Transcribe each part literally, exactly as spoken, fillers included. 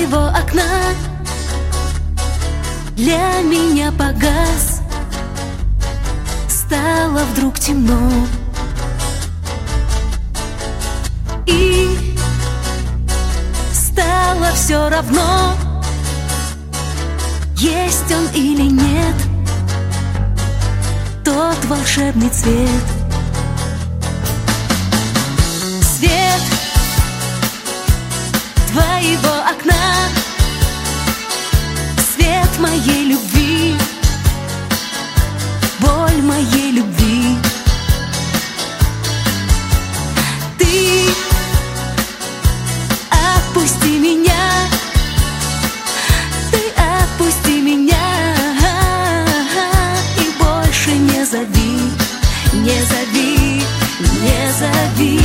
твоего окна для меня погас. Стало вдруг темно, и стало все равно, есть он или нет, тот волшебный цвет. Свет твоего окна, свет моей любви, боль моей любви. Ты отпусти меня, ты отпусти меня, и больше не зови, не зови, не зови.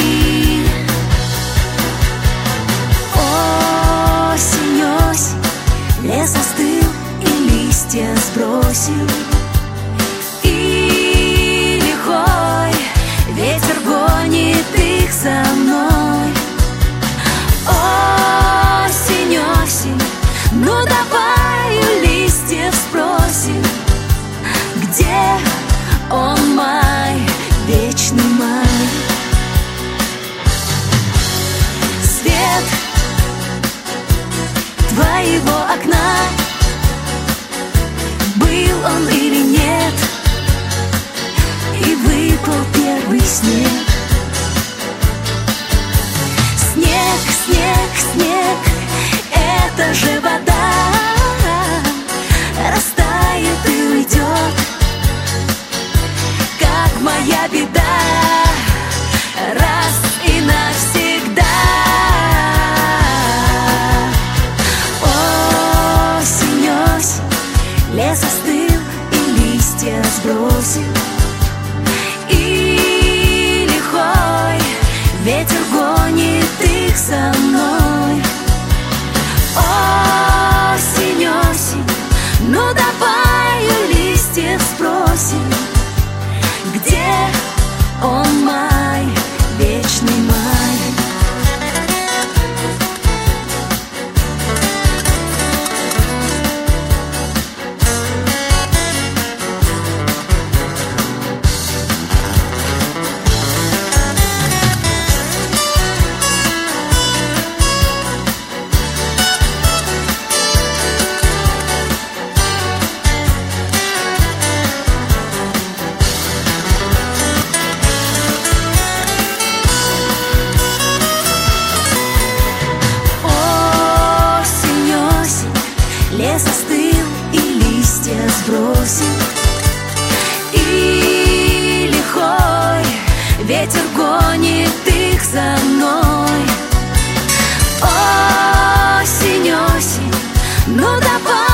Осень, осень, лес остыл и листья сбросил, и лихой ветер гонит их за мной. Осень, осень, ну давай у листьев спросим, где он, май, вечный май. Свет твоего окна, был он или нет, и выпал первый снег. Снег, снег, снег, это же вода, растает и уйдет, как моя беда, раз и навсегда. Осень, осень, лес остыл и листья сбросил, и лихой ветер гонит их за мной. Осень, осень, ну давай у листьев спросим, где он, май, вечный май. Лес остыл и листья сбросил, и лихой ветер гонит их за мной. Осень, осень, ну давай